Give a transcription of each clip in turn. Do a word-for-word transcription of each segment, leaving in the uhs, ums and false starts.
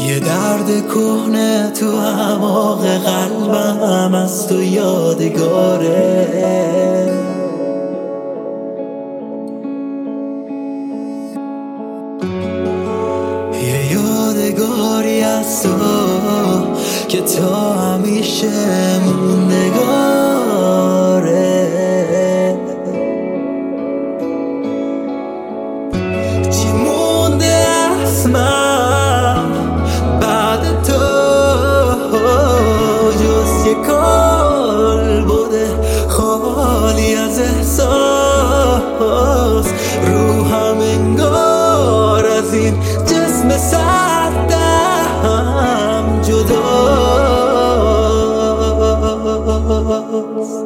یه درد کهنه تو اعماق قلبم از تو یادگاره. یه یادگاری از تو که تا همیشه موندگاره. چی مونده از من بعد تو جز یه کالبد خالی از احساس؟ روحم انگار از این جسم سردم جداست.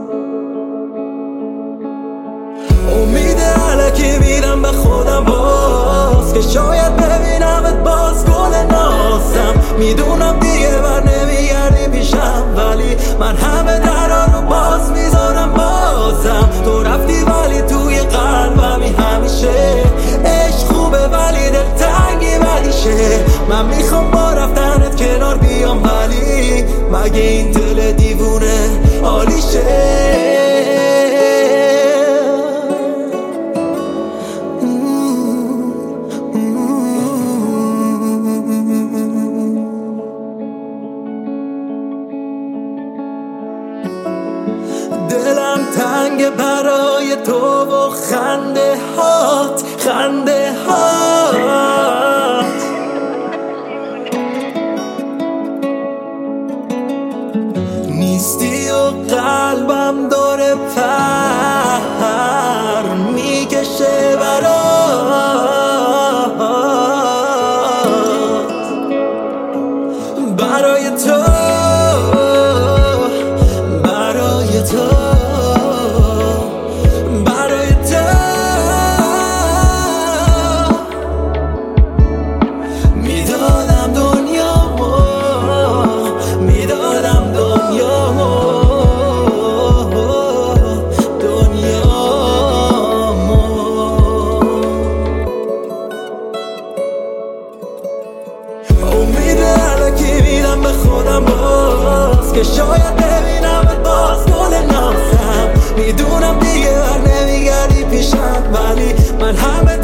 امید علکی میرم به خودم باز که شاید ببینمت باز. گل نازم میدونم دیگه بر نمیگردی پیشم، ولی من همه درها رو باز میذارم بازم. تو رفتی ولی توی قلبمی همیشه. عشق خوبه ولی دلتنگی بدیشه. من میخوام با رفتنت کنار بیام، ولی مگه این دل دیوونه حالیشه؟ دلم تنگ برای تو و خنده هات خنده هات. نیستی و قلبم داره پر میکشه برات. برای تو برای تو برای تو میدادم دنیامو میدادم دنیامو دنیامو. امید علکی میدم به خودم باز که شاید ببینمت باز. گل نازم میدونم دیگه بر نمیگردی پیشم، ولی من همه